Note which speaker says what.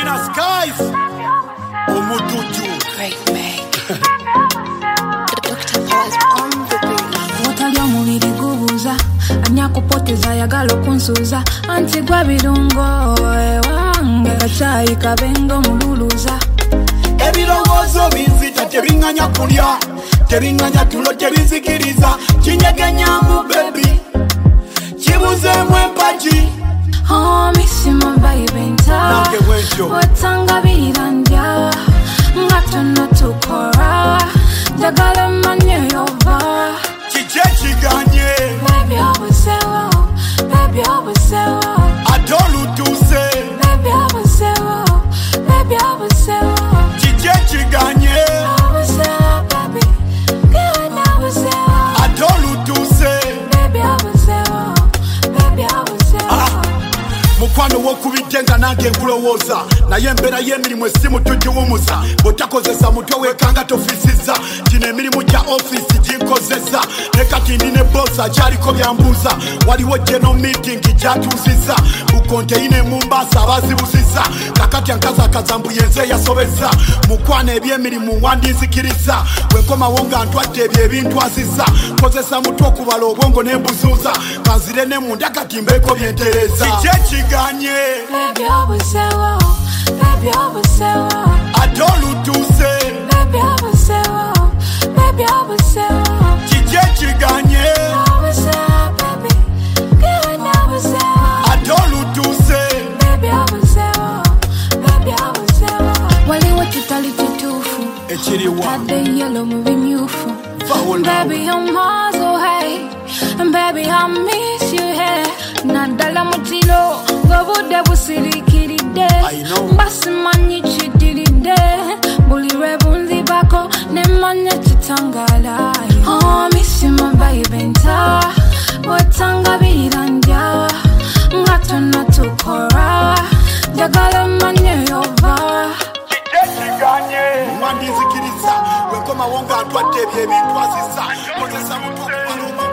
Speaker 1: China skies. Omutuju.
Speaker 2: Great make. Dr. Paul's on the beat.
Speaker 3: Wotalya omubiri gubuuza anyakupoteza ayagala okunsuuza anti gwa birungo ewange kacaayi kabengo mululuuza
Speaker 1: Ebirowoozo binzita tebiŋŋanya kulya tebiŋŋanya tulo tebinzikiriza kinyegenyamu bebi kibuzeemu empagi
Speaker 3: misima bayibenta
Speaker 1: nange bwentyo
Speaker 3: watangabira ndya nga tonatukora njagala mmanye yova
Speaker 1: kiki ekiganye
Speaker 3: baby obusewo baby obusewo
Speaker 1: ate olutuuse
Speaker 3: baby obusewo baby obusewo
Speaker 1: kiki ekiganye
Speaker 3: obusewo baby gana obusewo
Speaker 1: ate olutuuse
Speaker 3: baby obusewo baby obusewo
Speaker 1: mukwano wokubidde nga nange nkulowooza naye embeera y'emirimu essimu tugiwumuza bw'otakozesa mutwe weekanga tofisiza kino emirimu gya ofiisi ginkozesa ne kati ndi ne bosi akyaliko byambuuza waliwo geno meeting gyatuuziza bukonteyine mu mbaasa abaazibuzisa kakati ankazakaza mbu yenze yasobeza mukwano eby'emirimu wandinzikiriza bwenkomawo nga ntwadde ebyo ebintwazisa kozesa mutwe okubala obwongo n'embuzuuza kanzire ne munda kati mbeeko byentereza kiganye
Speaker 3: baby obusewo baby obusewo
Speaker 1: ate olutuuse
Speaker 3: baby obusewo baby obusewo
Speaker 1: kiki ekiganye
Speaker 3: obusewo baby gana obusewo
Speaker 1: ate olutuuse
Speaker 3: baby obusewo baby obusewo waliwo kitali kituufu
Speaker 1: ekiriwa
Speaker 3: tadde yellow mu bimyufu baby I'm miles away and baby I miss you here naddala mu kiro ng'obudde busiriikiridde mbasimanyi kiddiridde buli lwe bunzibako ne mmanya kitangaalayo misima bayibenta watangabira ndya nga tonatukora njagala mmanye yova
Speaker 1: wandinzikiriza bwenkomawo nga ntwadde ebyo ebintwazisa kozesa mutwe okubala